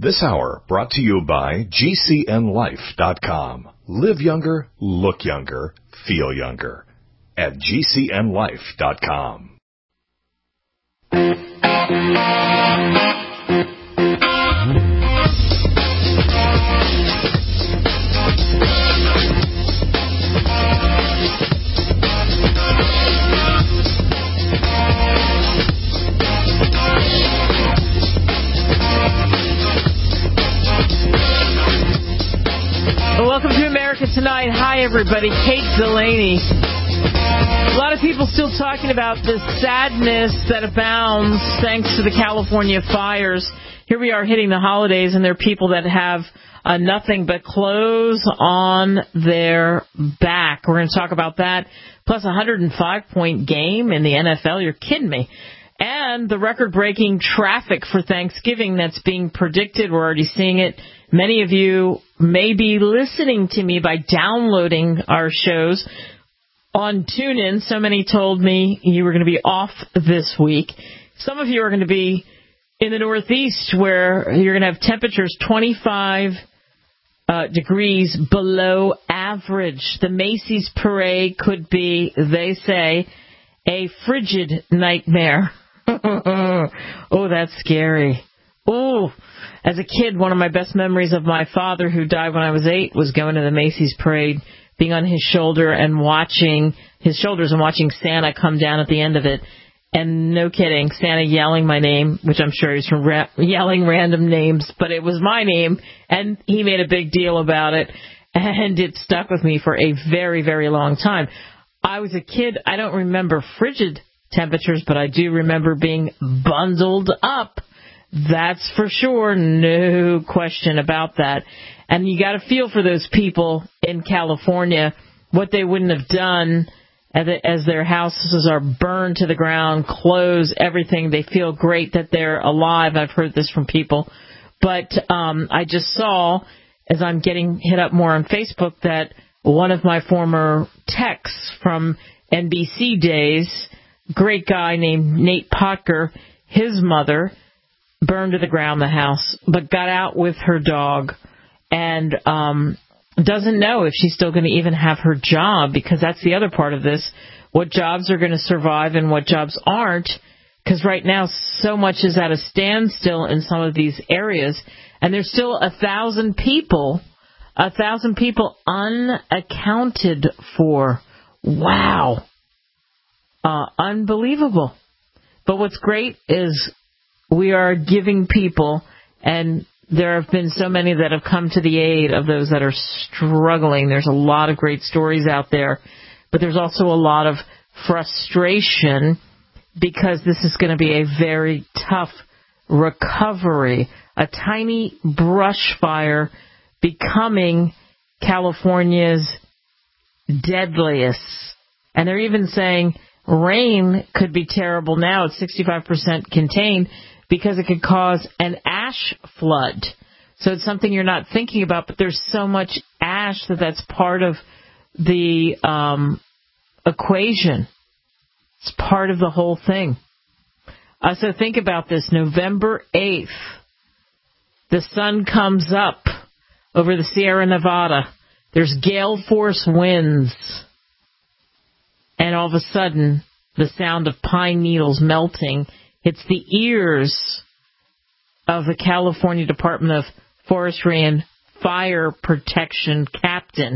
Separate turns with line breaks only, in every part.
This hour brought to you by GCNLife.com. Live younger, look younger, feel younger at GCNLife.com.
Welcome to America Tonight. Hi, everybody. Kate Delaney. A lot of people still talking about the sadness that abounds thanks to the California fires. Here we are hitting the holidays, and there are people that have nothing but clothes on their back. We're going to talk about that. Plus a 105-point game in the NFL. You're kidding me. And the record-breaking traffic for Thanksgiving that's being predicted. We're already seeing it. Many of you may be listening to me by downloading our shows on TuneIn. So many told me you were going to be off this week. Some of you are going to be in the Northeast where you're going to have temperatures 25 degrees below average. The Macy's parade could be, they say, a frigid nightmare. Oh, that's scary. Oh, as a kid, one of my best memories of my father, who died when I was 8, was going to the Macy's parade, being on his shoulders and watching Santa come down at the end of it. And no kidding, Santa yelling my name, which I'm sure he's from yelling random names, but it was my name, and he made a big deal about it, and it stuck with me for a very, very long time. I was a kid. I don't remember frigid temperatures, but I do remember being bundled up. That's for sure. No question about that. And you got to feel for those people in California, what they wouldn't have done as their houses are burned to the ground, clothes, everything. They feel great that they're alive. I've heard this from people. But I just saw, as I'm getting hit up more on Facebook, that one of my former techs from NBC days, great guy named Nate Potker, his mother burned to the ground the house, but got out with her dog and doesn't know if she's still going to even have her job, because that's the other part of this, what jobs are going to survive and what jobs aren't, because right now so much is at a standstill in some of these areas, and there's still 1,000 people unaccounted for. Wow. Unbelievable. But what's great is we are giving people, and there have been so many that have come to the aid of those that are struggling. There's a lot of great stories out there, but there's also a lot of frustration because this is going to be a very tough recovery. A tiny brush fire becoming California's deadliest. And they're even saying rain could be terrible now. It's 65% contained because it could cause an ash flood. So it's something you're not thinking about, but there's so much ash that's part of the equation. It's part of the whole thing. So think about this. November 8th, the sun comes up over the Sierra Nevada. There's gale force winds. And all of a sudden, the sound of pine needles melting hits the ears of the California Department of Forestry and Fire Protection captain.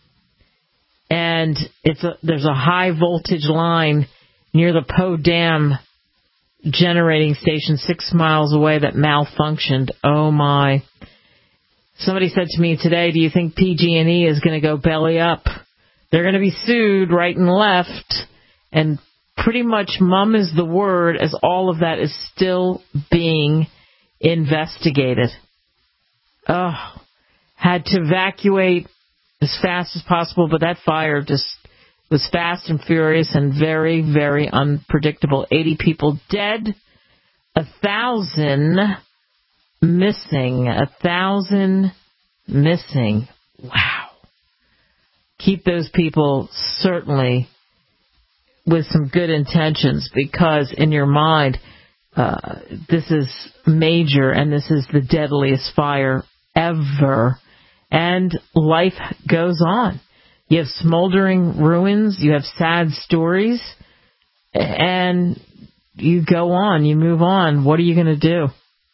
And there's a high voltage line near the Poe Dam generating station 6 miles away that malfunctioned. Oh, my. Somebody said to me today, do you think PG&E is going to go belly up? They're going to be sued right and left, and pretty much mum is the word, as all of that is still being investigated. Oh, had to evacuate as fast as possible, but that fire just was fast and furious and very, very unpredictable. 80 people dead, 1,000 missing. 1,000 missing. Wow. Keep those people certainly with some good intentions, because in your mind, this is major, and this is the deadliest fire ever. And life goes on. You have smoldering ruins, you have sad stories, and you go on, you move on. What are you going to do?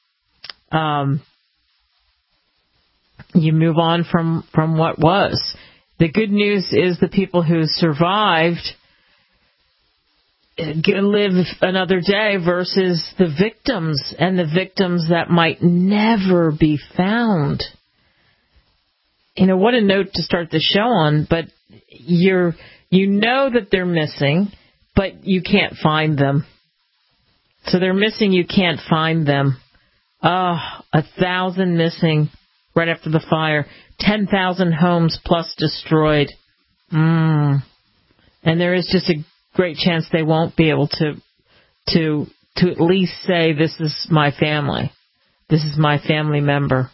You move on from what was. The good news is the people who survived live another day versus the victims, and the victims that might never be found. You know, what a note to start the show on, but you know that they're missing, but you can't find them. So they're missing, you can't find them. 1,000 missing right after the fire. 10,000 homes plus destroyed. And there is just a great chance they won't be able to at least say, this is my family. This is my family member.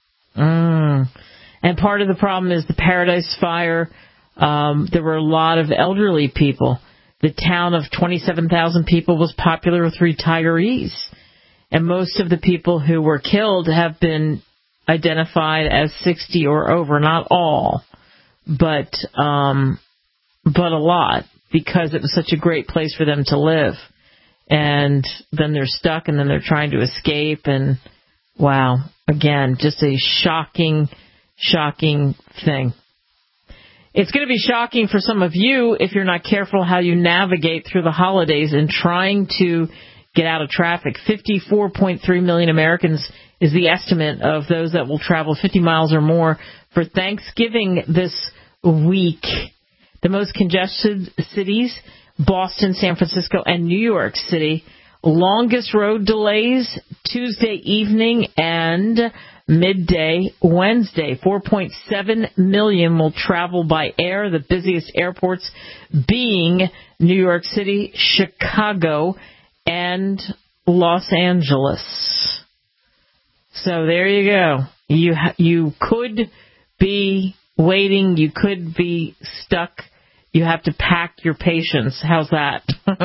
And part of the problem is the Paradise Fire. There were a lot of elderly people. The town of 27,000 people was popular with retirees. And most of the people who were killed have been identified as 60 or over. Not all, but a lot, because it was such a great place for them to live. And then they're stuck, and then they're trying to escape. And wow, again, just a shocking thing. It's going to be shocking for some of you if you're not careful how you navigate through the holidays and trying to get out of traffic. 54.3 million Americans is the estimate of those that will travel 50 miles or more for Thanksgiving this week. The most congested cities, Boston, San Francisco, and New York City. Longest road delays, Tuesday evening and midday Wednesday. 4.7 million will travel by air, the busiest airports being New York City, Chicago, and Los Angeles. So there you go. You could be waiting. You could be stuck. You have to pack your patience. How's that?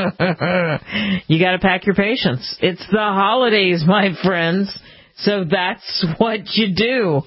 You got to pack your patience. It's the holidays, my friends. So that's what you do.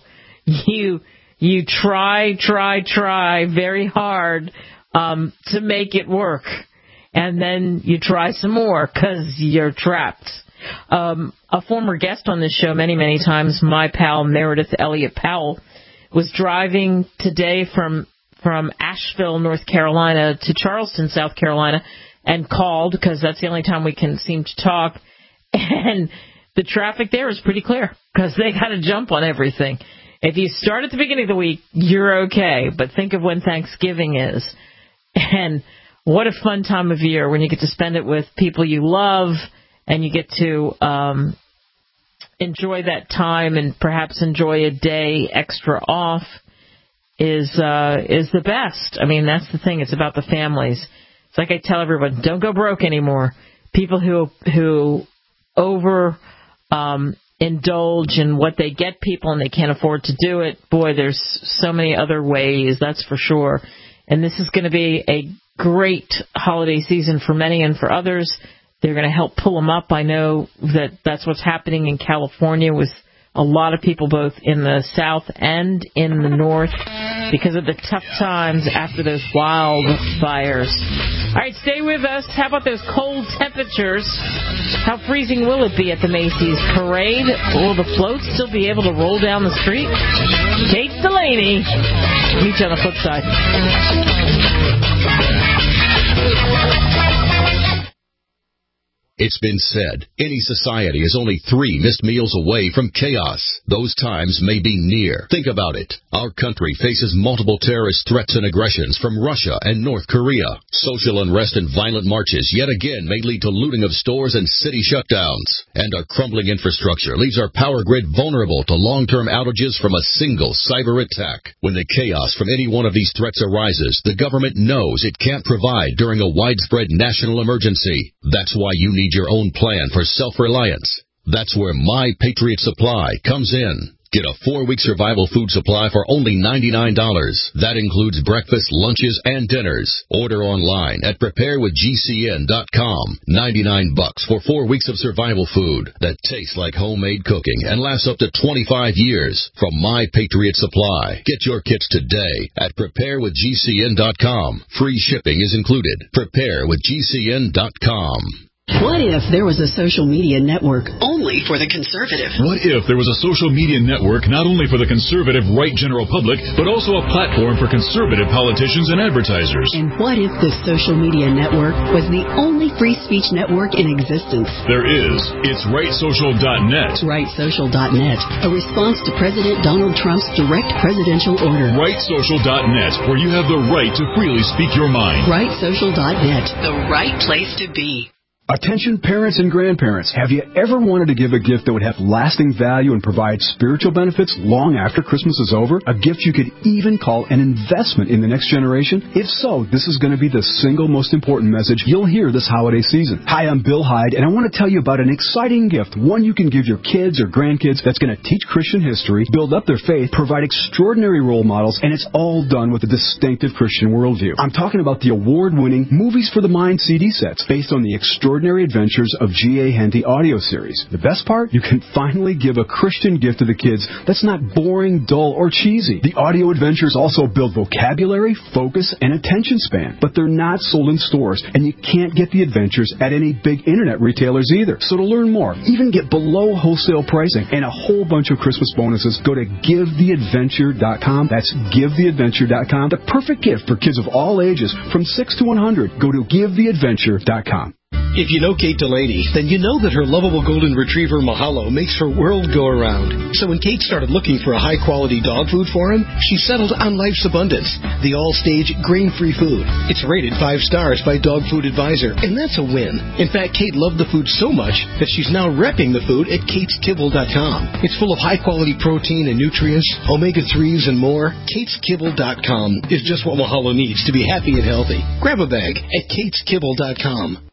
You try very hard to make it work. And then you try some more because you're trapped. A former guest on this show many times, my pal Meredith Elliott Powell, was driving today from Asheville, North Carolina to Charleston, South Carolina, and called because that's the only time we can seem to talk. And the traffic there is pretty clear because they got to jump on everything. If you start at the beginning of the week, you're okay. But think of when Thanksgiving is. And what a fun time of year when you get to spend it with people you love and you get to enjoy that time and perhaps enjoy a day extra off is the best. I mean, that's the thing. It's about the families. It's like I tell everyone, don't go broke anymore. People who indulge in what they get people and they can't afford to do it. Boy, there's so many other ways, that's for sure. And this is going to be a great holiday season for many, and for others, they're going to help pull them up. I know that's what's happening in California with a lot of people both in the south and in the north because of the tough times after those wildfires. All right, stay with us. How about those cold temperatures? How freezing will it be at the Macy's parade? Will the floats still be able to roll down the street? Kate Delaney. Meet you on the flip side.
It's been said, any society is only 3 missed meals away from chaos. Those times may be near. Think about it. Our country faces multiple terrorist threats and aggressions from Russia and North Korea. Social unrest and violent marches yet again may lead to looting of stores and city shutdowns. And our crumbling infrastructure leaves our power grid vulnerable to long-term outages from a single cyber attack. When the chaos from any one of these threats arises, the government knows it can't provide during a widespread national emergency. That's why you need your own plan for self-reliance. That's where My Patriot Supply comes in. Get a 4-week survival food supply for only $99. That includes breakfast, lunches, and dinners. Order online at preparewithgcn.com. $99 for 4 weeks of survival food that tastes like homemade cooking and lasts up to 25 years from My Patriot Supply. Get your kits today at preparewithgcn.com. Free shipping is included. Preparewithgcn.com.
What if there was a social media network only for the conservative?
What if there was a social media network not only for the conservative right general public, but also a platform for conservative politicians and advertisers?
And what if this social media network was the only free speech network in existence?
There is. It's RightSocial.net.
RightSocial.net, a response to President Donald Trump's direct presidential order.
RightSocial.net, where you have the right to freely speak your mind.
RightSocial.net, the right place to be.
Attention parents and grandparents, have you ever wanted to give a gift that would have lasting value and provide spiritual benefits long after Christmas is over? A gift you could even call an investment in the next generation? If so, this is going to be the single most important message you'll hear this holiday season. Hi, I'm Bill Hyde, and I want to tell you about an exciting gift, one you can give your kids or grandkids that's going to teach Christian history, build up their faith, provide extraordinary role models, and it's all done with a distinctive Christian worldview. I'm talking about the award-winning Movies for the Mind CD sets based on the extraordinary adventures of G.A. Henty audio series. The best part? You can finally give a Christian gift to the kids that's not boring, dull, or cheesy. The audio adventures also build vocabulary, focus, and attention span, but they're not sold in stores, and you can't get the adventures at any big internet retailers either. So to learn more, even get below wholesale pricing and a whole bunch of Christmas bonuses, go to GiveTheAdventure.com. That's GiveTheAdventure.com. The perfect gift for kids of all ages, from 6 to 100. Go to GiveTheAdventure.com.
If you know Kate Delaney, then you know that her lovable golden retriever Mahalo makes her world go around. So when Kate started looking for a high-quality dog food for him, she settled on Life's Abundance, the all-stage grain-free food. It's rated 5 stars by Dog Food Advisor, and that's a win. In fact, Kate loved the food so much that she's now repping the food at KatesKibble.com. It's full of high-quality protein and nutrients, omega-3s, and more. KatesKibble.com is just what Mahalo needs to be happy and healthy. Grab a bag at KatesKibble.com.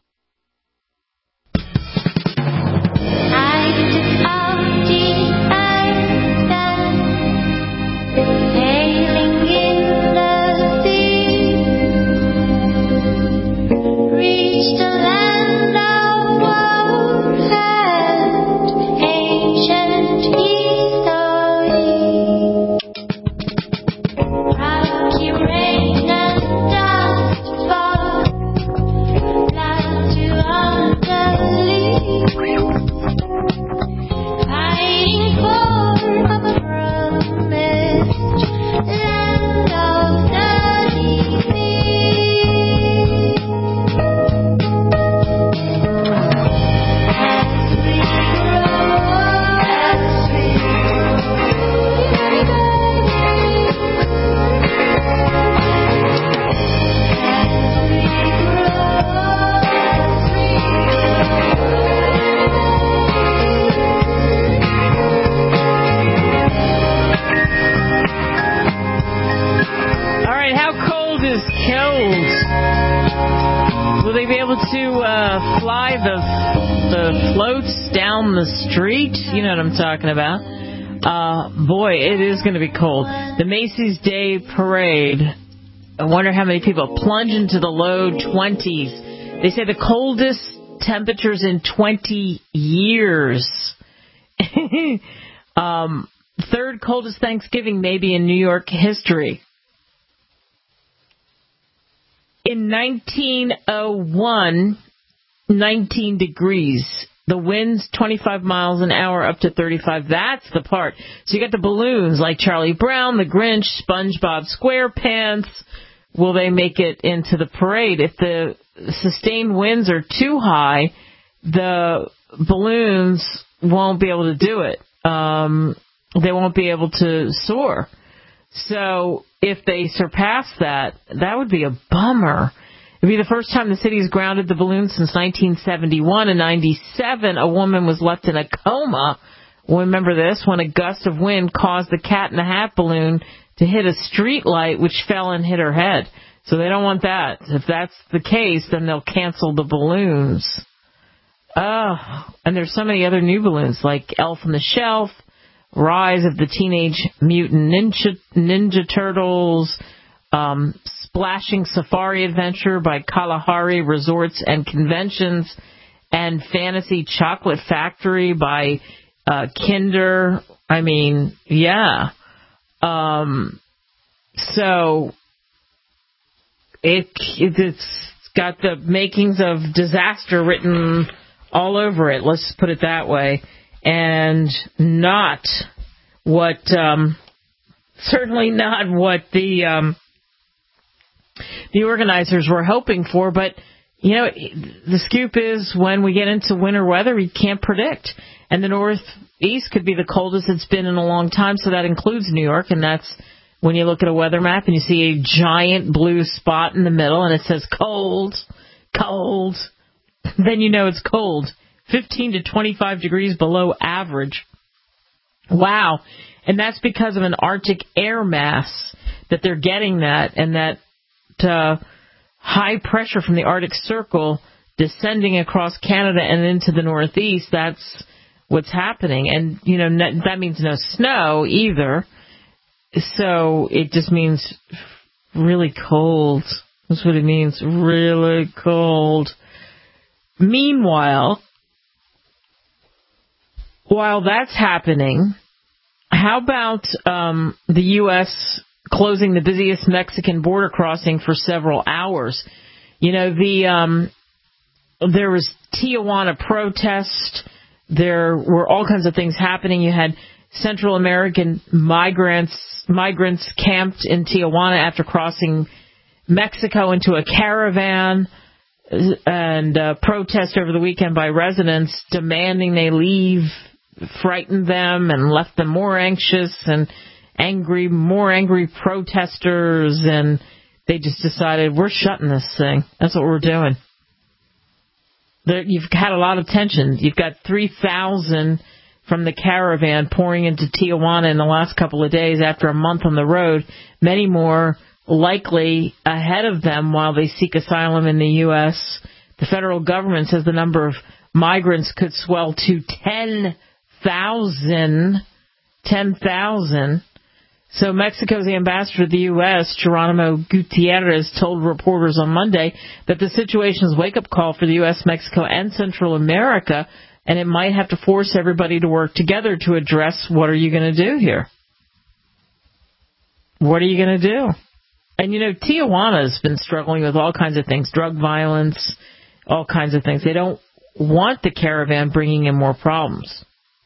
Street, you know what I'm talking about. Boy, it is going to be cold. The Macy's Day Parade. I wonder how many people plunge into the low 20s. They say the coldest temperatures in 20 years. Third coldest Thanksgiving maybe in New York history. In 1901, 19 degrees. The wind's 25 miles an hour up to 35. That's the part. So you got the balloons like Charlie Brown, the Grinch, SpongeBob SquarePants. Will they make it into the parade? If the sustained winds are too high, the balloons won't be able to do it. They won't be able to soar. So if they surpass that, that would be a bummer. It would be the first time the city has grounded the balloon since 1971. In 1997, a woman was left in a coma. Remember this? When a gust of wind caused the Cat in the Hat balloon to hit a street light, which fell and hit her head. So they don't want that. If that's the case, then they'll cancel the balloons. Oh, and there's so many other new balloons, like Elf on the Shelf, Rise of the Teenage Mutant Ninja Turtles, Splashing Safari Adventure by Kalahari Resorts and Conventions, and Fantasy Chocolate Factory by Kinder. I mean, yeah. So it's got the makings of disaster written all over it. Let's put it that way. And not what, certainly not what the organizers were hoping for. But, you know, the scoop is when we get into winter weather, we can't predict. And the Northeast could be the coldest it's been in a long time, so that includes New York. And that's when you look at a weather map and you see a giant blue spot in the middle and it says cold, cold, then you know it's cold. 15 to 25 degrees below average. Wow. And that's because of an Arctic air mass that they're getting that, and that high pressure from the Arctic Circle descending across Canada and into the Northeast. That's what's happening. And, you know, that means no snow either. So it just means really cold. That's what it means. Really cold. Meanwhile, while that's happening, how about the U.S. closing the busiest Mexican border crossing for several hours? You know, there was Tijuana protest. There were all kinds of things happening. You had Central American migrants camped in Tijuana after crossing Mexico into a caravan, and protest over the weekend by residents demanding they leave, frightened them and left them more anxious and more angry protesters, and they just decided, we're shutting this thing. That's what we're doing. You've had a lot of tension. You've got 3,000 from the caravan pouring into Tijuana in the last couple of days after a month on the road, many more likely ahead of them while they seek asylum in the U.S. The federal government says the number of migrants could swell to 10,000. So Mexico's ambassador to the U.S., Geronimo Gutierrez, told reporters on Monday that the situation is a wake-up call for the U.S., Mexico, and Central America, and it might have to force everybody to work together to address what are you going to do here? What are you going to do? And, you know, Tijuana's been struggling with all kinds of things, drug violence, all kinds of things. They don't want the caravan bringing in more problems.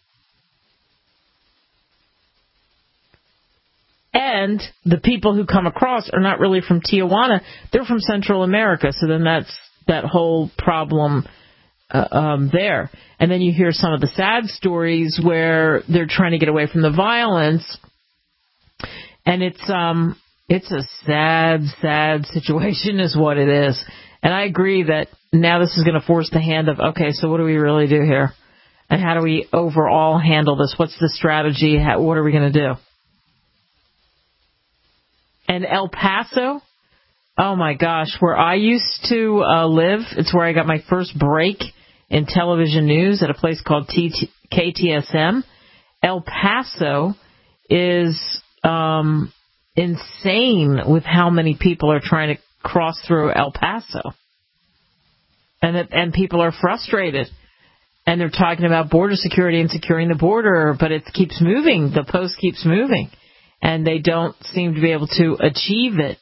And the people who come across are not really from Tijuana. They're from Central America. So then that's that whole problem there. And then you hear some of the sad stories where they're trying to get away from the violence. And it's a sad, sad situation is what it is. And I agree that now this is going to force the hand of, okay, so what do we really do here? And how do we overall handle this? What's the strategy? What are we going to do? And El Paso, oh my gosh, where I used to live, it's where I got my first break in television news at a place called KTSM. El Paso is insane with how many people are trying to cross through El Paso. And people are frustrated. And they're talking about border security and securing the border, but it keeps moving. The post keeps moving. And they don't seem to be able to achieve it.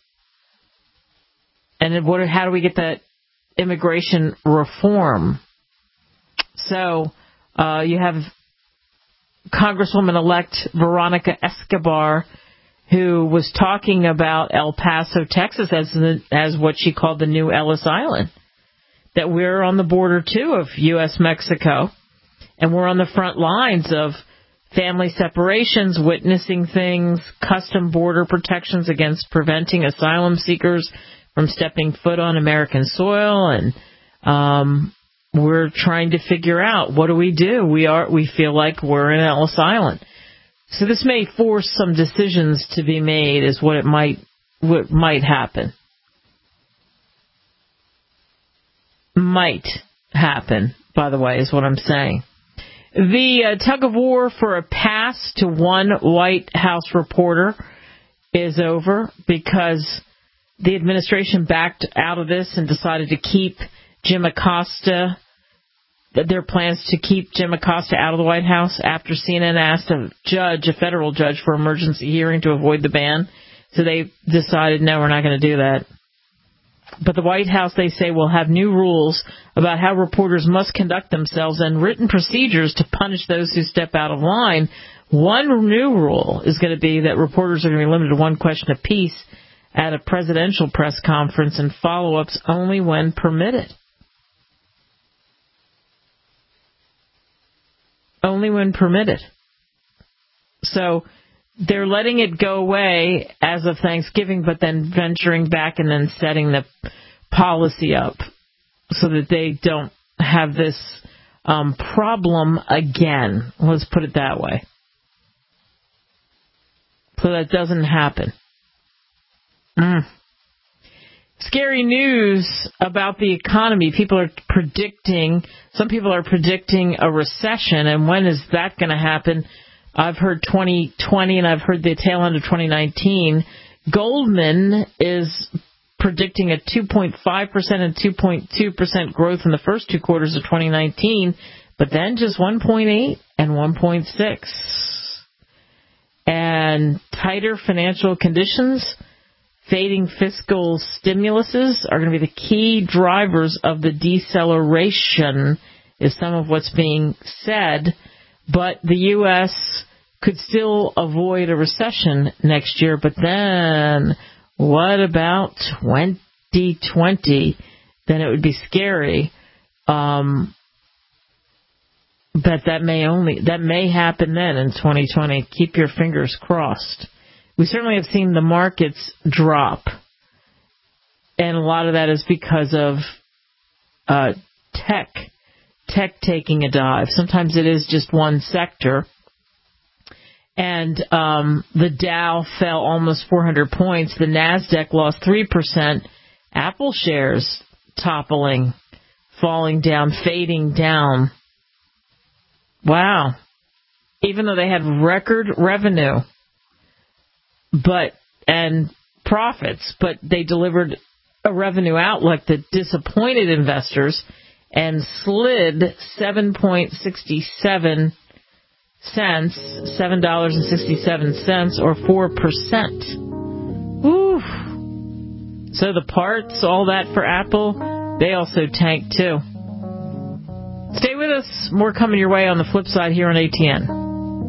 And how do we get that immigration reform? So you have Congresswoman-elect Veronica Escobar, who was talking about El Paso, Texas, as what she called the new Ellis Island. That we're on the border, too, of U.S.-Mexico. And we're on the front lines of family separations, witnessing things, custom border protections against preventing asylum seekers from stepping foot on American soil, and we're trying to figure out what do. We feel like we're in Ellis Island. So this may force some decisions to be made, is what might happen. Might happen, by the way, is what I'm saying. The tug of war for a path pass to one White House reporter is over because the administration backed out of this and decided to keep Jim Acosta, their plans to keep Jim Acosta out of the White House after CNN asked a federal judge, for emergency hearing to avoid the ban. So they decided, no, we're not going to do that. But the White House, they say, will have new rules about how reporters must conduct themselves and written procedures to punish those who step out of line. One new rule is going to be that reporters are going to be limited to one question apiece at a presidential press conference and follow-ups only when permitted. Only when permitted. So they're letting it go away as of Thanksgiving, but then venturing back and then setting the policy up so that they don't have this problem again. Let's put it that way. So that doesn't happen. Scary news about the economy. Some people are predicting a recession, and when is that going to happen? I've heard 2020, and I've heard the tail end of 2019. Goldman is predicting a 2.5% and 2.2% growth in the first two quarters of 2019, but then just 1.8 and 1.6. And tighter financial conditions, fading fiscal stimuluses are going to be the key drivers of the deceleration, is some of what's being said. But the U.S. could still avoid a recession next year. But then what about 2020? Then it would be scary. But that may happen then in 2020. Keep your fingers crossed. We certainly have seen the markets drop. And a lot of that is because of tech taking a dive. Sometimes it is just one sector. And the Dow fell almost 400 points. The NASDAQ lost 3%. Apple shares toppling, falling down, fading down. Wow. Even though they had record revenue and profits, but they delivered a revenue outlook that disappointed investors and slid 7.67 cents, $7.67, or 4%. Woo. So the parts, all that for Apple, they also tanked too. Stay with us. More coming your way on the flip side here on ATN.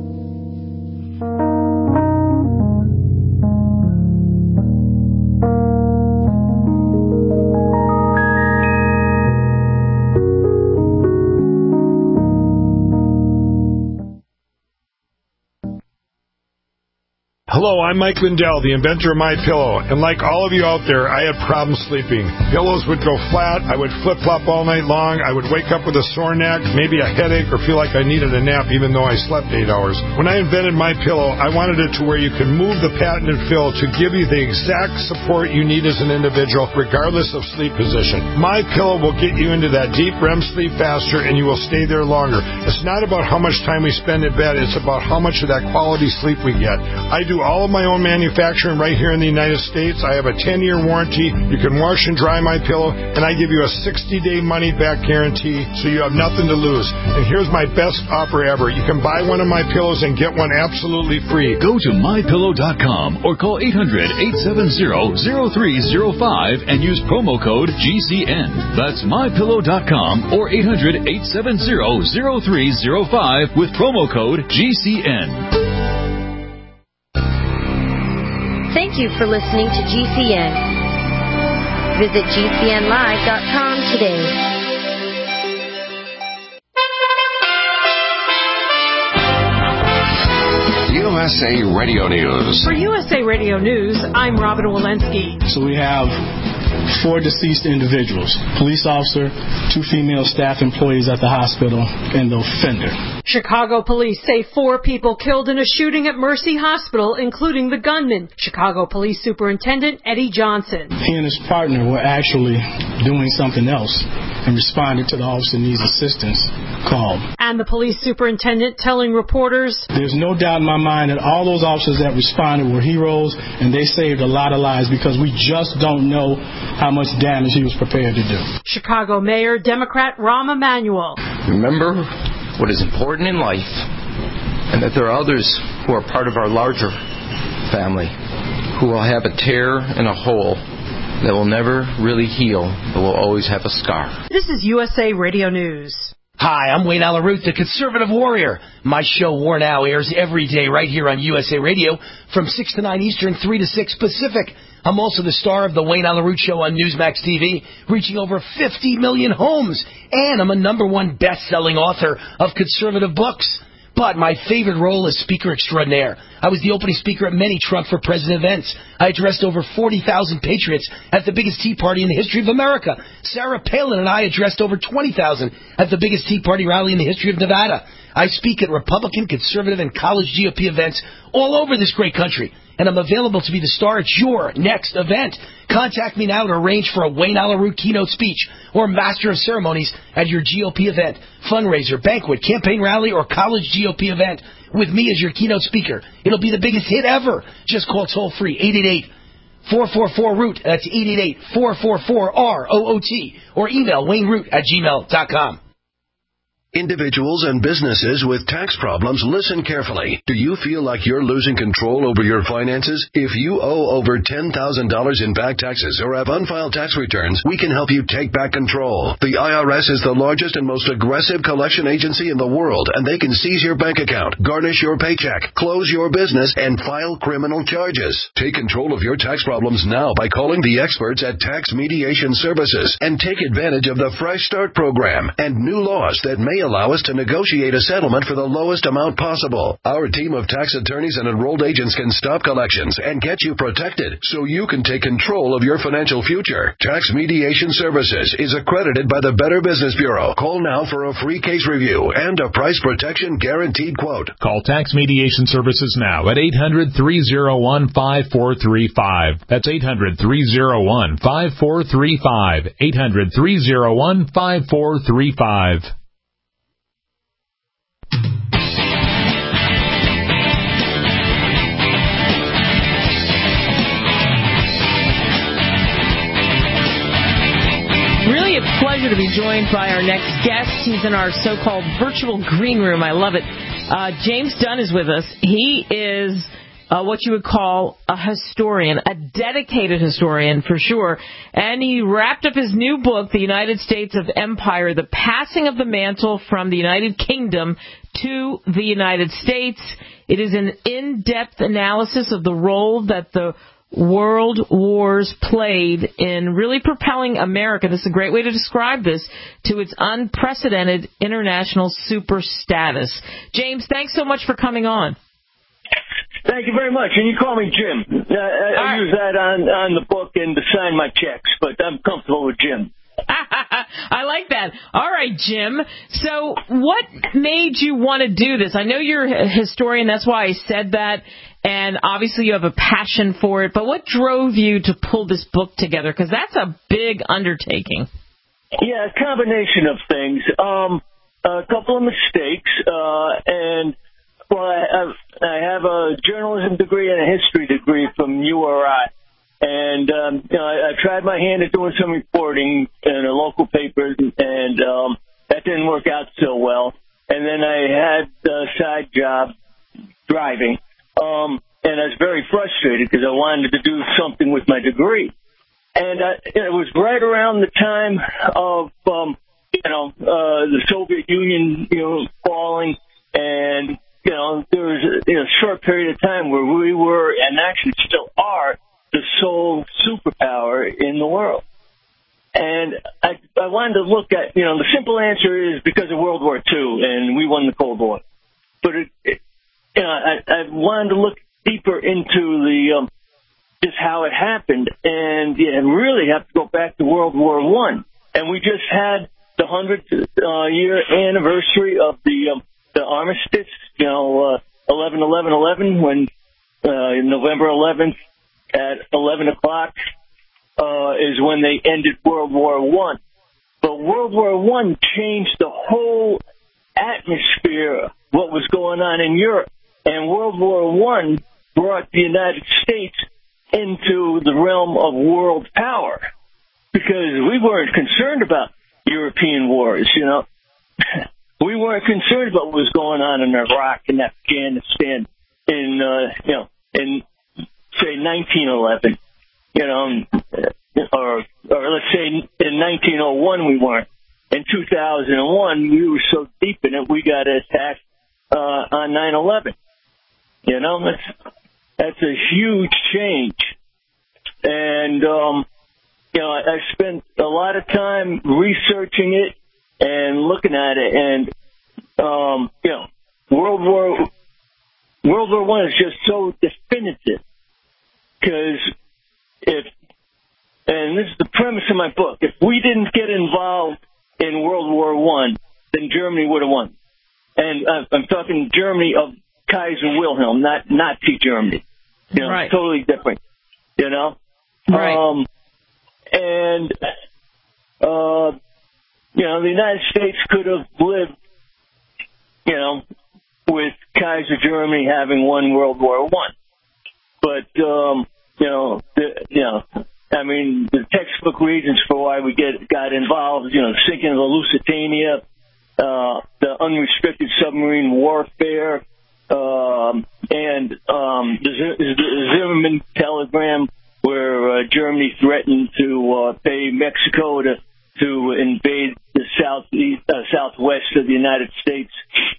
Hello, I'm Mike Lindell, the inventor of MyPillow, and like all of you out there, I had problems sleeping. Pillows would go flat, I would flip-flop all night long, I would wake up with a sore neck, maybe a headache, or feel like I needed a nap even though I slept 8 hours. When I invented MyPillow, I wanted it to where you can move the patented fill to give you the exact support you need as an individual, regardless of sleep position. MyPillow will get you into that deep REM sleep faster, and you will stay there longer. It's not about how much time we spend in bed, it's about how much of that quality sleep we get. I do all of my own manufacturing right here in the United States. I have a 10-year warranty. You can wash and dry MyPillow, and I give you a 60-day money-back guarantee, so you have nothing to lose. And here's my best offer ever. You can buy one of my pillows and get one absolutely free.
Go to MyPillow.com or call 800-870-0305 and use promo code GCN. That's MyPillow.com or 800-870-0305 with promo code GCN.
Thank you for listening to GCN. Visit GCNlive.com today.
USA Radio News.
For USA Radio News, I'm Robin Walensky.
So we have 4 deceased individuals, police officer, 2 female staff employees at the hospital, and the offender.
Chicago police say 4 people killed in a shooting at Mercy Hospital, including the gunman, Chicago Police Superintendent Eddie Johnson.
He and his partner were actually doing something else and responded to the officer needs assistance call.
And the police superintendent telling reporters,
there's no doubt in my mind that all those officers that responded were heroes, and they saved a lot of lives because we just don't know how much damage he was prepared to do.
Chicago Mayor Democrat Rahm Emanuel.
Remember what is important in life, and that there are others who are part of our larger family who will have a tear and a hole that will never really heal, but will always have a scar.
This is USA Radio News.
Hi, I'm Wayne Allyn Root, the Conservative Warrior. My show, War Now, airs every day right here on USA Radio from 6 to 9 Eastern, 3 to 6 Pacific. I'm also the star of the Wayne Allyn Root Show on Newsmax TV, reaching over 50 million homes. And I'm a #1 best-selling author of conservative books. But my favorite role is Speaker Extraordinaire. I was the opening speaker at many Trump for President events. I addressed over 40,000 patriots at the biggest Tea Party in the history of America. Sarah Palin and I addressed over 20,000 at the biggest Tea Party rally in the history of Nevada. I speak at Republican, conservative, and college GOP events all over this great country. And I'm available to be the star at your next event. Contact me now to arrange for a Wayne Allyn Root keynote speech or Master of Ceremonies at your GOP event, fundraiser, banquet, campaign rally, or college GOP event with me as your keynote speaker. It'll be the biggest hit ever. Just call toll-free 888-444-ROOT. That's 888-444-ROOT. Or email wayneroot@gmail.com.
Individuals and businesses with tax problems, listen carefully. Do you feel like you're losing control over your finances? If you owe over $10,000 in back taxes or have unfiled tax returns, we can help you take back control. The IRS is the largest and most aggressive collection agency in the world, and they can seize your bank account, garnish your paycheck, close your business, and file criminal charges. Take control of your tax problems now by calling the experts at Tax Mediation Services and take advantage of the Fresh Start program and new laws that may allow us to negotiate a settlement for the lowest amount possible. Our team of tax attorneys and enrolled agents can stop collections and get you protected so you can take control of your financial future. Tax Mediation Services is accredited by the Better Business Bureau. Call now for a free case review and a price protection guaranteed quote.
Call Tax Mediation Services now at 800-301-5435. That's 800-301-5435. 800-301-5435.
Really a pleasure to be joined by our next guest. He's in our so-called virtual green room. I love it. James Dunn is with us. He is what you would call a historian, a dedicated historian for sure. And he wrapped up his new book, The United States of Empire, The Passing of the Mantle from the United Kingdom to the United States. It is an in-depth analysis of the role that the world wars played in really propelling America, this is a great way to describe this, to its unprecedented international super status. James, thanks so much for coming on.
Thank you very much. And you call me Jim. I use that on the book and to sign my checks, but I'm comfortable with Jim.
I like that. All right, Jim. So what made you want to do this? I know you're a historian. That's why I said that. And obviously you have a passion for it. But what drove you to pull this book together? Because that's a big undertaking.
Yeah, a combination of things. A couple of mistakes. And well, I have a journalism degree and a history degree from URI. And, I tried my hand at doing some reporting in a local paper, and that didn't work out so well. And then I had a side job driving, and I was very frustrated because I wanted to do something with my degree. And it was right around the time of, the Soviet Union, falling, and, there was a short period of time where we were, and actually still are, the sole superpower in the world. And I wanted to look at, the simple answer is because of World War II, and we won the Cold War. But, I wanted to look deeper into the just how it happened, and really have to go back to World War I. And we just had the 100th year anniversary of the armistice, 11/11/11, when November 11th, at 11 o'clock is when they ended World War I. But World War I changed the whole atmosphere of what was going on in Europe. And World War I brought the United States into the realm of world power because we weren't concerned about European wars, you know. We weren't concerned about what was going on in Iraq and Afghanistan in say 1911, you know, or let's say in 1901 we weren't. In 2001 we were so deep in it we got attacked on 9/11. You know, that's a huge change, and you know, I spent a lot of time researching it and looking at it, and you know, World War I is just so definitive because and this is the premise of my book, if we didn't get involved in World War I, then Germany would have won. And I'm talking Germany of Kaiser Wilhelm, not Nazi Germany. You know,
right.
Totally different, you know?
Right.
And, you know, the United States could have lived, you know, with Kaiser Germany having won World War I. But, I mean, the textbook reasons for why we got involved, you know, sinking of the Lusitania, the unrestricted submarine warfare, and the Zimmerman telegram where Germany threatened to pay Mexico to invade the southwest of the United States.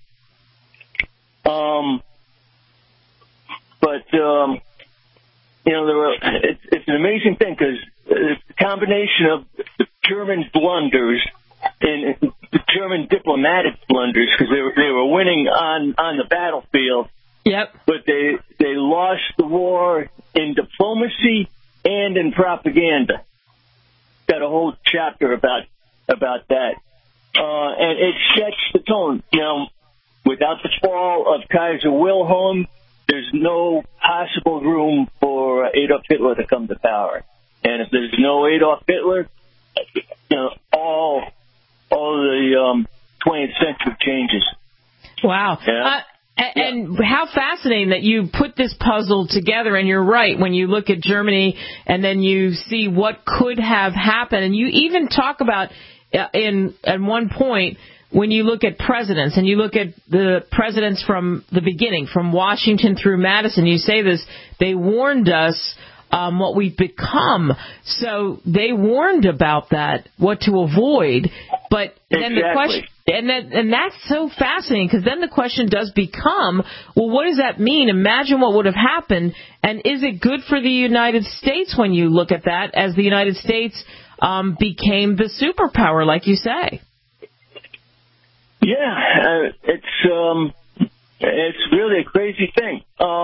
You know, it's an amazing thing because it's a combination of the German blunders and the German diplomatic blunders because they were winning on the battlefield.
Yep.
But they lost the war in diplomacy and in propaganda. Got a whole chapter about that, and it sets the tone. You know, without the fall of Kaiser Wilhelm, there's no possible room for Adolf Hitler to come to power. And if there's no Adolf Hitler, you know, all the 20th century changes.
Wow.
Yeah.
And how fascinating that you put this puzzle together, and you're right, when you look at Germany and then you see what could have happened. And you even talk about, at one point, when you look at presidents, and you look at the presidents from the beginning, from Washington through Madison, you say this, they warned us what we've become. So they warned about that, what to avoid. But then the question, and that's so fascinating, because then the question does become, well, what does that mean? Imagine what would have happened, and is it good for the United States when you look at that, as the United States became the superpower, like you say?
Yeah, it's really a crazy thing.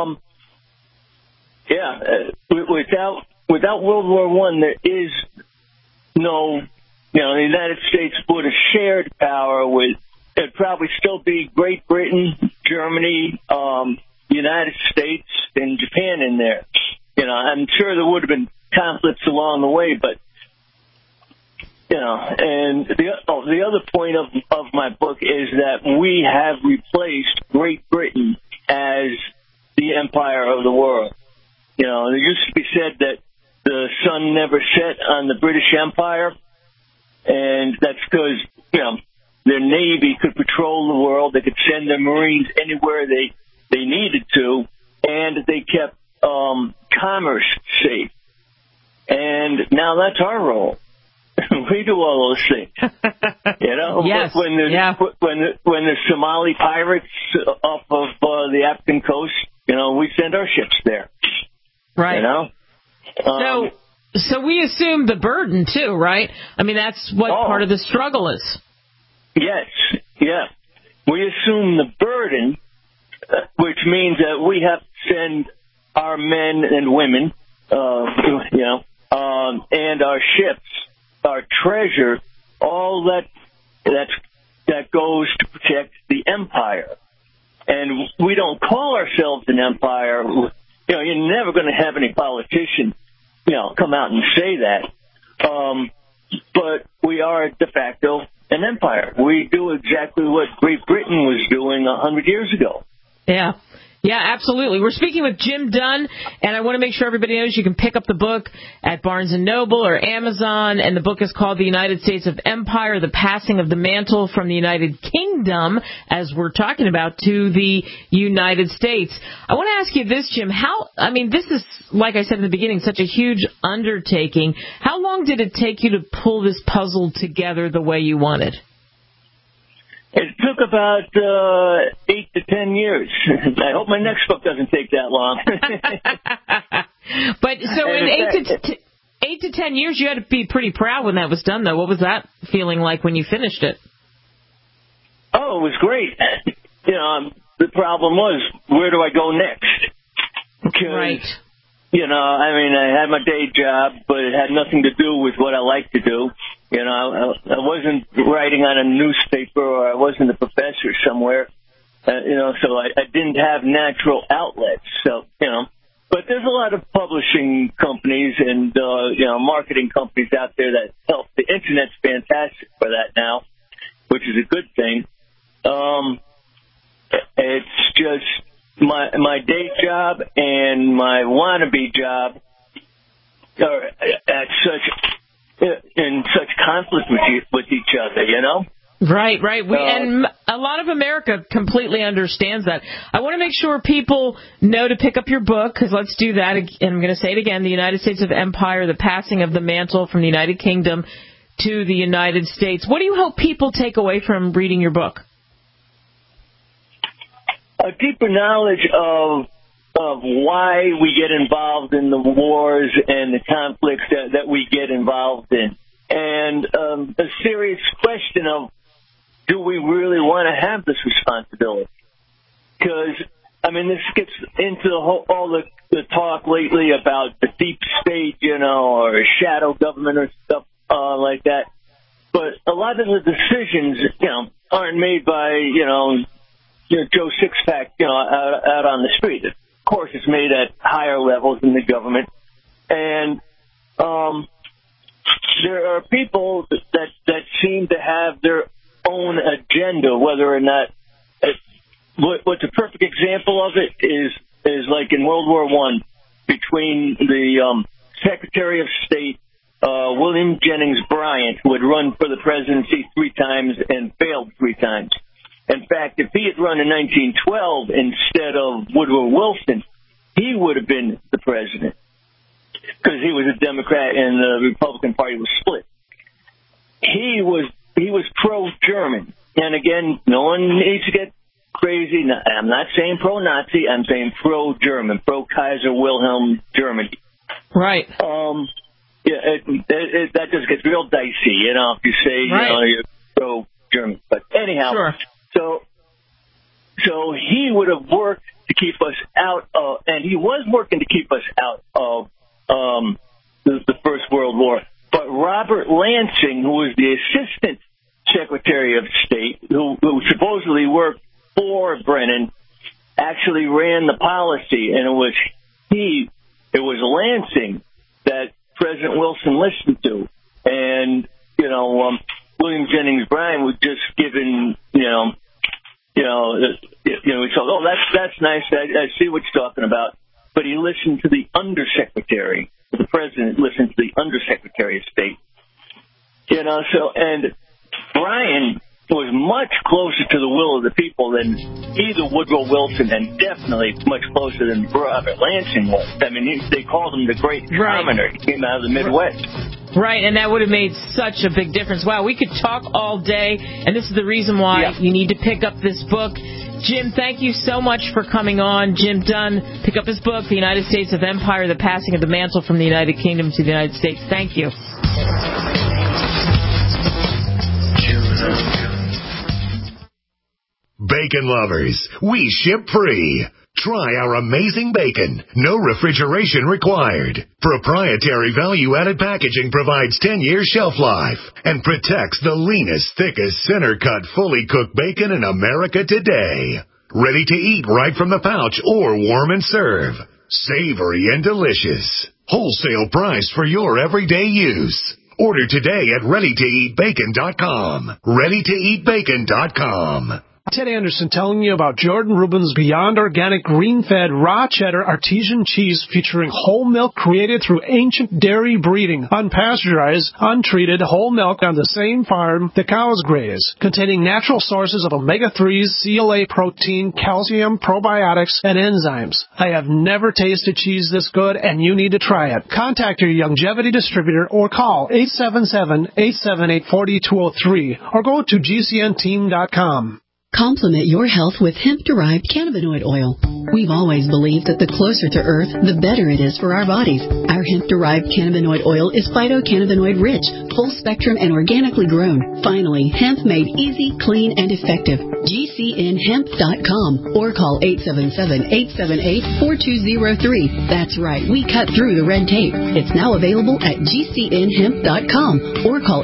Without World War I, there is no, you know, the United States would have shared power with, it'd probably still be Great Britain, Germany, United States, and Japan in there. You know, I'm sure there would have been conflicts along the way, but, you know, and the other point of my book is that we have replaced Great Britain as the empire of the world. You know, there used to be said that the sun never set on the British Empire, and that's because, you know, their navy could patrol the world, they could send their Marines anywhere they needed to, and they kept commerce safe. And now that's our role. We do all those things, you know.
Yes.
When the Somali pirates off of the African coast, you know, we send our ships there.
Right.
You know.
So we assume the burden too, right? I mean, that's what part of the struggle is.
Yes. Yeah. We assume the burden, which means that we have to send our men and women, you know, and our ships, our treasure, all that goes to protect the empire. And we don't call ourselves an empire. You know, you're never going to have any politician, you know, come out and say that. but we are de facto an empire. We do exactly what Great Britain was doing 100 years ago.
Yeah. Yeah, absolutely. We're speaking with Jim Dunn, and I want to make sure everybody knows you can pick up the book at Barnes & Noble or Amazon, and the book is called The United States of Empire, The Passing of the Mantle from the United Kingdom, as we're talking about, to the United States. I want to ask you this, Jim. This is, like I said in the beginning, such a huge undertaking. How long did it take you to pull this puzzle together the way you wanted?
It took about 8 to 10 years. I hope my next book doesn't take that long.
But so in 8 to 10 years, you had to be pretty proud when that was done, though. What was that feeling like when you finished it?
Oh, it was great. The problem was, where do I go next? Because,
right.
I had my day job, but it had nothing to do with what I like to do. I wasn't writing on a newspaper, or I wasn't a professor somewhere, so I didn't have natural outlets. So, but there's a lot of publishing companies and, marketing companies out there that help. The Internet's fantastic for that now, which is a good thing. It's just my day job and my wannabe job are at in such conflict with each other,
Right. And a lot of America completely understands that. I want to make sure people know to pick up your book, because let's do that. And I'm going to say it again, The United States of Empire, The Passing of the Mantle from the United Kingdom to the United States. What do you hope people take away from reading your book?
A deeper knowledge of why we get involved in the wars and the conflicts that we get involved in. And a serious question of, do we really want to have this responsibility? Because, this gets into all the talk lately about the deep state, or shadow government or stuff like that. But a lot of the decisions, aren't made by, Joe Sixpack, out on the street. Of course, it's made at higher levels in the government. And there are people that seem to have their own agenda, whether or not. What's a perfect example of it is like in World War I, between the Secretary of State, William Jennings Bryan, who had run for the presidency 3 times and failed 3 times. In fact, if he had run in 1912 instead of Woodrow Wilson, he would have been the president, because he was a Democrat and the Republican Party was split. He was pro-German. And again, no one needs to get crazy. I'm not saying pro-Nazi. I'm saying pro-German, pro-Kaiser Wilhelm Germany.
Right.
That just gets real dicey, if you say,
right.
You're pro-German. But anyhow,
sure.
So he would have worked to keep us out of, and he was working to keep us out of the First World War. But Robert Lansing, who was the Assistant Secretary of State, who supposedly worked for Brennan, actually ran the policy, and it was Lansing that President Wilson listened to. And, William Jennings Bryan was just given, so, that's nice. I see what you're talking about. But he listened to the undersecretary. The president listened to the undersecretary of state. And Bryan was much closer to the will of the people than either Woodrow Wilson, and definitely much closer than Robert Lansing was. They called him the Great Commoner. He came out of the Midwest.
Right, and that would have made such a big difference. Wow, we could talk all day, and this is the reason why you need to pick up this book. Jim, thank you so much for coming on. Jim Dunn, pick up his book, The United States of Empire, The Passing of the Mantle from the United Kingdom to the United States. Thank you.
Bacon lovers, we ship free. Try our amazing bacon. No refrigeration required. Proprietary value-added packaging provides 10-year shelf life and protects the leanest, thickest, center-cut, fully cooked bacon in America today. Ready to eat right from the pouch or warm and serve. Savory and delicious. Wholesale price for your everyday use. Order today at ReadyToEatBacon.com. ReadyToEatBacon.com.
Ted Anderson telling you about Jordan Rubin's Beyond Organic Green-Fed Raw Cheddar Artesian Cheese featuring whole milk created through ancient dairy breeding, unpasteurized, untreated whole milk on the same farm the cows graze, containing natural sources of omega-3s, CLA protein, calcium, probiotics, and enzymes. I have never tasted cheese this good, and you need to try it. Contact your Youngevity distributor or call 877-878-4203 or go to GCNteam.com.
Complement your health with hemp-derived cannabinoid oil. We've always believed that the closer to Earth, the better it is for our bodies. Our hemp-derived cannabinoid oil is phytocannabinoid-rich, full-spectrum, and organically grown. Finally, hemp made easy, clean, and effective. GCNhemp.com or call 877-878-4203. That's right, we cut through the red tape. It's now available at GCNhemp.com or call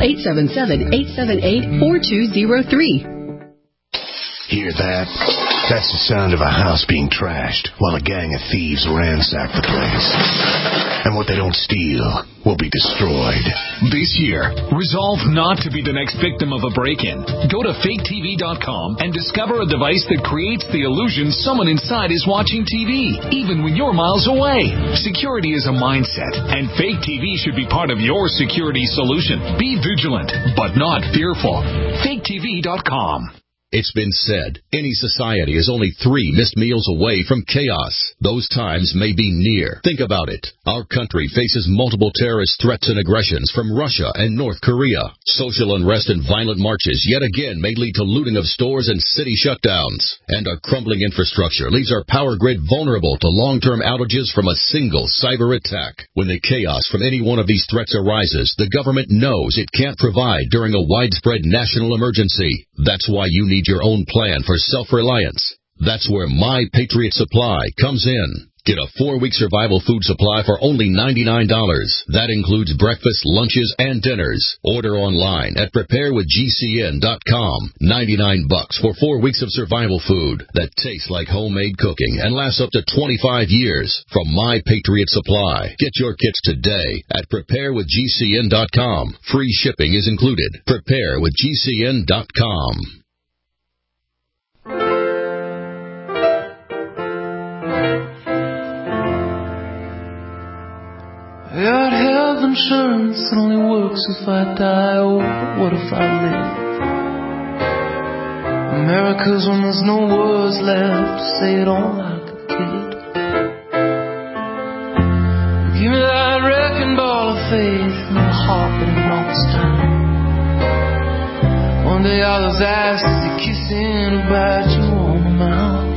877-878-4203.
Hear that? That's the sound of a house being trashed while a gang of thieves ransack the place. And what they don't steal will be destroyed.
This year, resolve not to be the next victim of a break-in. Go to faketv.com and discover a device that creates the illusion someone inside is watching TV, even when you're miles away. Security is a mindset, and Fake TV should be part of your security solution. Be vigilant, but not fearful. faketv.com.
It's been said, any society is only 3 missed meals away from chaos. Those times may be near. Think about it. Our country faces multiple terrorist threats and aggressions from Russia and North Korea. Social unrest and violent marches yet again may lead to looting of stores and city shutdowns. And our crumbling infrastructure leaves our power grid vulnerable to long-term outages from a single cyber attack. When the chaos from any one of these threats arises, the government knows it can't provide during a widespread national emergency. That's why you need your own plan for self-reliance. That's where My Patriot Supply comes in. Get a 4-week survival food supply for only $99. That includes breakfast, lunches, and dinners. Order online at preparewithgcn.com. $99 for 4 weeks of survival food that tastes like homemade cooking and lasts up to 25 years from My Patriot Supply. Get your kits today at preparewithgcn.com. Free shipping is included. Preparewithgcn.com.
I got health insurance, it only works if I die. Oh, what if I live? America's when there's no words left to say it all like a kid. Give me that wrecking ball of faith and a heart that knocks down. One day all those asses kissing about you on my mouth.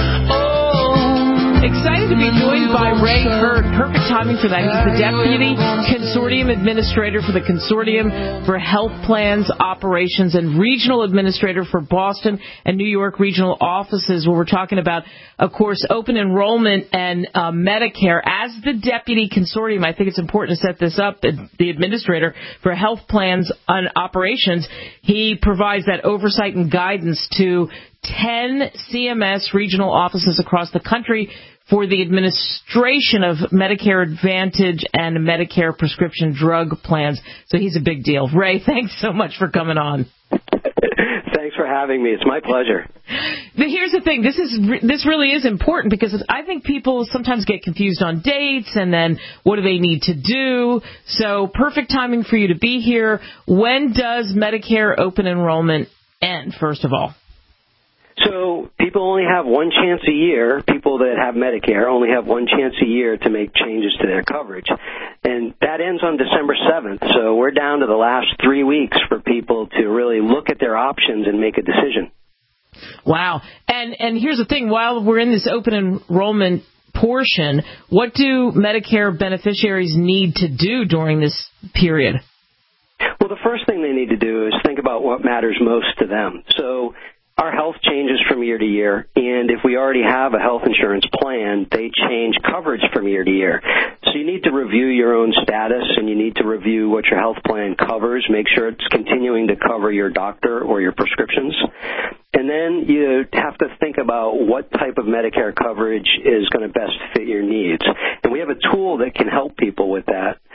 Excited to be joined by Ray Hurd. Perfect timing for that. He's the Deputy Consortium Administrator for the Consortium for Health Plans, Operations, and Regional Administrator for Boston and New York regional offices, where we're talking about, of course, open enrollment and Medicare. As the Deputy Consortium, I think it's important to set this up, the Administrator for Health Plans and Operations, he provides that oversight and guidance to 10 CMS regional offices across the country for the administration of Medicare Advantage and Medicare prescription drug plans. So he's a big deal. Ray, thanks so much for coming on.
Thanks for having me. It's my pleasure.
But here's the thing. This really is important because I think people sometimes get confused on dates and then what do they need to do. So perfect timing for you to be here. When does Medicare open enrollment end, first of all?
So people only have one chance a year. People that have Medicare only have one chance a year to make changes to their coverage. And that ends on December 7th. So we're down to the last 3 weeks for people to really look at their options and make a decision.
Wow. And here's the thing. While we're in this open enrollment portion, what do Medicare beneficiaries need to do during this period?
Well, the first thing they need to do is think about what matters most to them. So our health changes from year to year, and if we already have a health insurance plan, they change coverage from year to year. So you need to review your own status, and you need to review what your health plan covers, make sure it's continuing to cover your doctor or your prescriptions. And then you have to think about what type of Medicare coverage is going to best fit your needs. And we have a tool that can help people with that on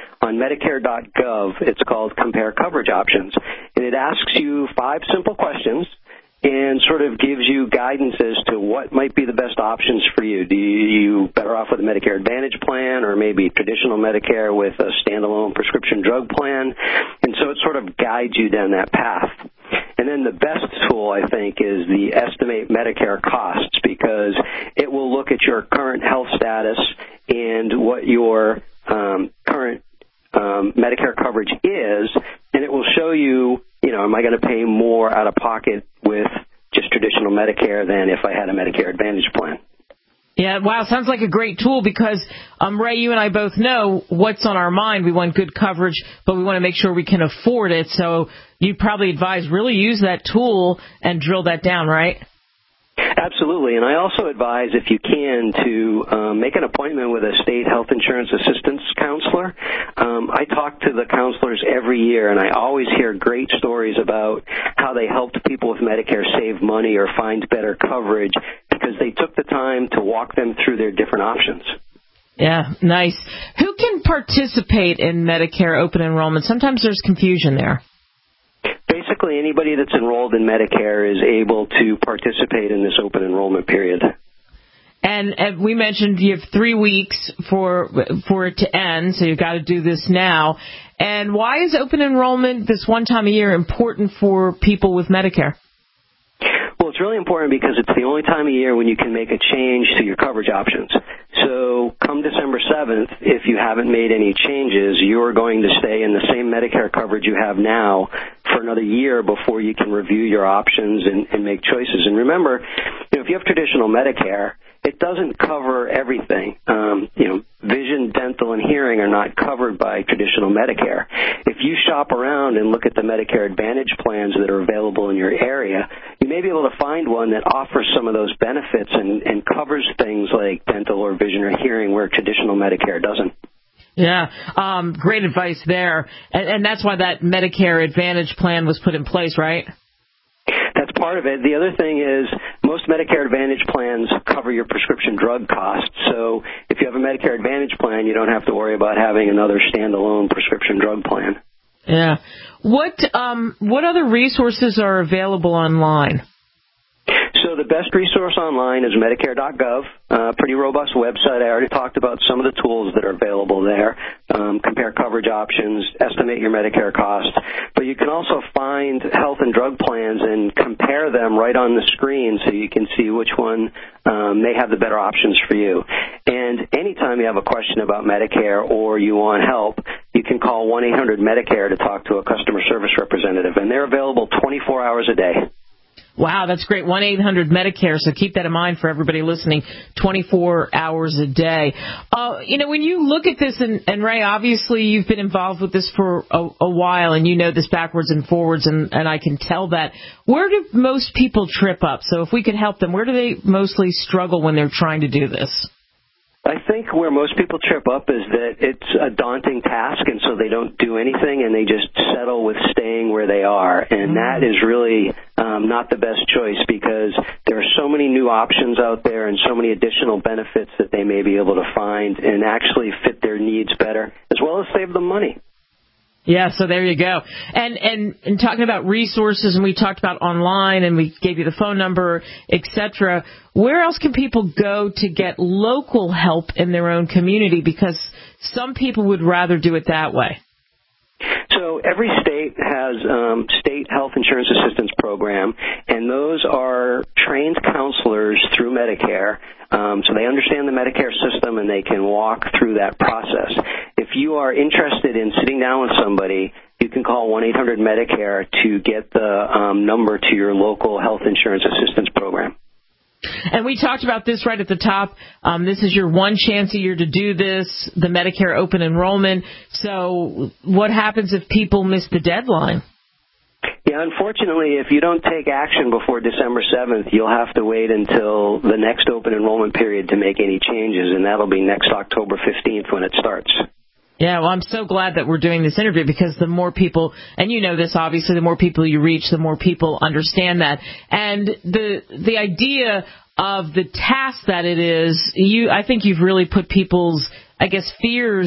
Medicare.gov. It's called Compare Coverage Options. And it asks you 5 simple questions and sort of gives you guidance as to what might be the best options for you. Do you better off with a Medicare Advantage plan or maybe traditional Medicare with a standalone prescription drug plan? And so it sort of guides you down that path. And then the best tool, I think, is the Estimate Medicare Costs, because it will look at your current health status and what your current Medicare coverage is, and it will show you, am I going to pay more out of pocket with just traditional Medicare than if I had a Medicare Advantage plan?
Yeah, wow, sounds like a great tool because, Ray, you and I both know what's on our mind. We want good coverage, but we want to make sure we can afford it. So you probably advise really use that tool and drill that down, right?
Absolutely, and I also advise, if you can, to make an appointment with a state health insurance assistance counselor. I talk to the counselors every year, and I always hear great stories about how they helped people with Medicare save money or find better coverage because they took the time to walk them through their different options.
Yeah, nice. Who can participate in Medicare open enrollment? Sometimes there's confusion there.
Basically, anybody that's enrolled in Medicare is able to participate in this open enrollment period.
And we mentioned you have 3 weeks for it to end, so you've got to do this now. And why is open enrollment this one time a year important for people with Medicare?
Well, it's really important because it's the only time of year when you can make a change to your coverage options. So come December 7th, if you haven't made any changes, you're going to stay in the same Medicare coverage you have now for another year before you can review your options and make choices. And remember, if you have traditional Medicare, it doesn't cover everything. Vision, dental, and hearing are not covered by traditional Medicare. If you shop around and look at the Medicare Advantage plans that are available in your area, you may be able to find one that offers some of those benefits and covers things like dental or vision or hearing where traditional Medicare doesn't.
Yeah, great advice there. And that's why that Medicare Advantage plan was put in place, right?
That's part of it. The other thing is most Medicare Advantage plans cover your prescription drug costs. So if you have a Medicare Advantage plan, you don't have to worry about having another standalone prescription drug plan.
Yeah. What other resources are available online?
So the best resource online is Medicare.gov, pretty robust website. I already talked about some of the tools that are available there. Compare coverage options, estimate your Medicare costs. But you can also find health and drug plans and compare them right on the screen so you can see which one may have the better options for you. And anytime you have a question about Medicare or you want help, you can call 1-800-MEDICARE to talk to a customer service representative, and they're available 24 hours a day.
Wow, that's great. 1-800-MEDICARE, so keep that in mind for everybody listening, 24 hours a day. When you look at this, and Ray, obviously you've been involved with this for a while, and you know this backwards and forwards, and I can tell that. Where do most people trip up? So if we could help them, where do they mostly struggle when they're trying to do this?
I think where most people trip up is that it's a daunting task, and so they don't do anything, and they just settle with staying where they are. And that is really not the best choice because there are so many new options out there and so many additional benefits that they may be able to find and actually fit their needs better, as well as save them money.
Yeah, so there you go. And talking about resources, and we talked about online, and we gave you the phone number, etc. Where else can people go to get local help in their own community? Because some people would rather do it that way.
So every state has state health insurance assistance program, and those are trained counselors through Medicare. So they understand the Medicare system, and they can walk through that process. If you are interested in sitting down with somebody, you can call 1-800-MEDICARE to get the number to your local health insurance assistance program.
And we talked about this right at the top. This is your one chance a year to do this, the Medicare open enrollment. So what happens if people miss the deadline?
Yeah, unfortunately, if you don't take action before December 7th, you'll have to wait until the next open enrollment period to make any changes, and that'll be next October 15th when it starts.
Yeah, well, I'm so glad that we're doing this interview because the more people, and you know this obviously, the more people you reach, the more people understand that. And the idea of the task that it is, I think you've really put people's, fears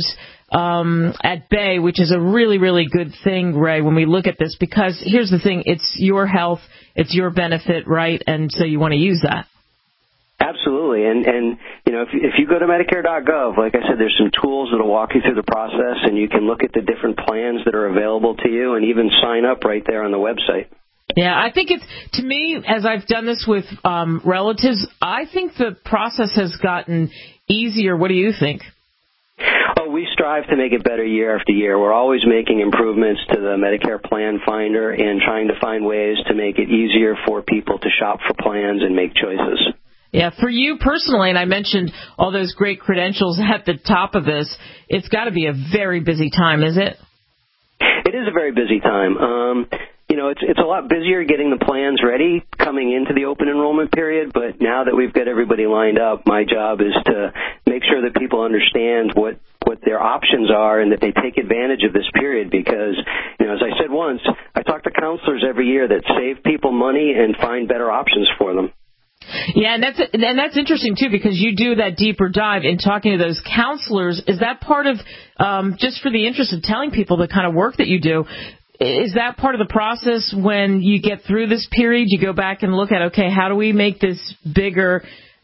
at bay, which is a really, really good thing, Ray, when we look at this, because here's the thing, it's your health, it's your benefit, right? And so you want to use that.
Absolutely. And you know, if you go to Medicare.gov, like I said, there's some tools that will walk you through the process, and you can look at the different plans that are available to you and even sign up right there on the website.
Yeah, I think it's, to me, as I've done this with relatives, I think the process has gotten easier. What do you think?
Oh, we strive to make it better year after year. We're always making improvements to the Medicare Plan Finder and trying to find ways to make it easier for people to shop for plans and make choices.
Yeah, for you personally, and I mentioned all those great credentials at the top of this, it's got to be a very busy time, is it?
It is a very busy time. You know, it's a lot busier getting the plans ready coming into the open enrollment period, but now that we've got everybody lined up, my job is to make sure that people understand what their options are and that they take advantage of this period because, you know, as I said once, I talk to counselors every year that save people money and find better options for them.
Yeah, and that's interesting, too, because you do that deeper dive in talking to those counselors. Is that part of, just for the interest of telling people the kind of work that you do, is that part of the process when you get through this period, you go back and look at, okay, how do we make this bigger,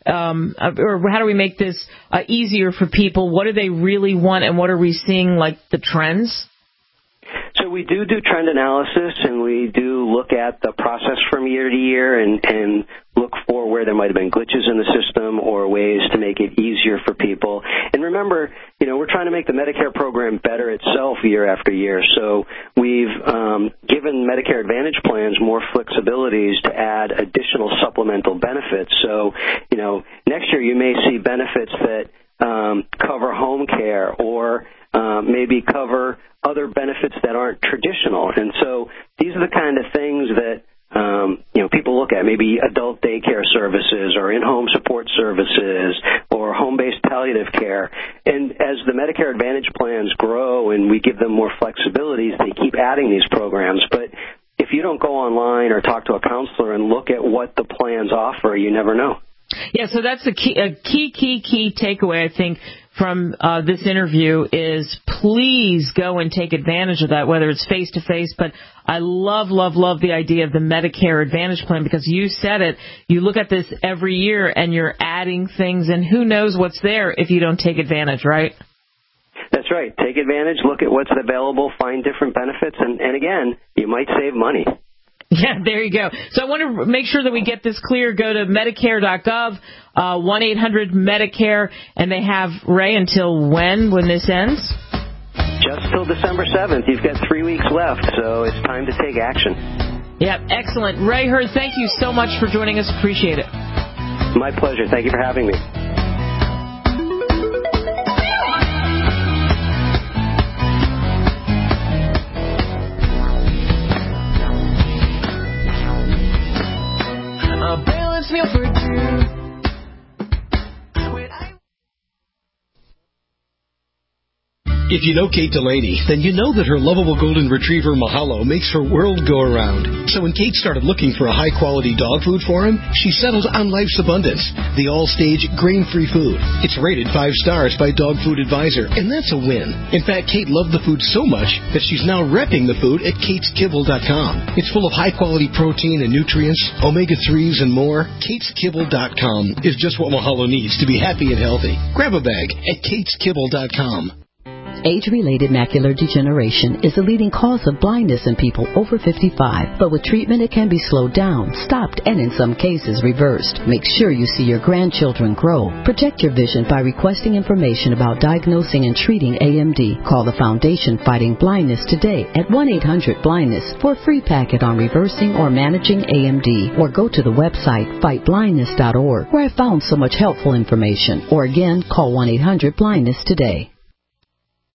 or how do we make this easier for people? What do they really want, and what are we seeing, like, the trends?
So we do trend analysis, and we do look at the process from year to year and look for where there might have been glitches in the system or ways to make it easier for people. And remember, you know, we're trying to make the Medicare program better itself year after year. So we've given Medicare Advantage plans more flexibilities to add additional supplemental benefits. So, you know, next year you may see benefits that cover home care or maybe cover other benefits that aren't traditional. And so these are the kind of things that, you know, people look at, maybe adult daycare services or in-home support services or home-based palliative care. And as the Medicare Advantage plans grow and we give them more flexibilities, they keep adding these programs. But if you don't go online or talk to a counselor and look at what the plans offer, you never know.
Yeah, so that's a key takeaway, I think, from this interview is please go and take advantage of that, whether it's face-to-face. But I love the idea of the Medicare Advantage plan because you said it. You look at this every year and you're adding things, and who knows what's there if you don't take advantage, right?
That's right. Take advantage, look at what's available, find different benefits, and again, you might save money.
Yeah, there you go. So I want to make sure that we get this clear. Go to Medicare.gov, 1-800-MEDICARE, and they have, Ray, until when this ends?
Just till December 7th. You've got 3 weeks left, so it's time to take action.
Yep, excellent. Ray Hurd, thank you so much for joining us. Appreciate it.
My pleasure. Thank you for having me.
Meal for two.
If you know Kate Delaney, then you know that her lovable golden retriever Mahalo makes her world go around. So when Kate started looking for a high-quality dog food for him, she settled on Life's Abundance, the all-stage grain-free food. It's rated 5 stars by Dog Food Advisor, and that's a win. In fact, Kate loved the food so much that she's now repping the food at KatesKibble.com. It's full of high-quality protein and nutrients, omega-3s, and more. KatesKibble.com is just what Mahalo needs to be happy and healthy. Grab a bag at KatesKibble.com.
Age-related macular degeneration is the leading cause of blindness in people over 55. But with treatment, it can be slowed down, stopped, and in some cases reversed. Make sure you see your grandchildren grow. Protect your vision by requesting information about diagnosing and treating AMD. Call the Foundation Fighting Blindness today at 1-800-BLINDNESS for a free packet on reversing or managing AMD. Or go to the website fightblindness.org, where I found so much helpful information. Or again, call 1-800-BLINDNESS today.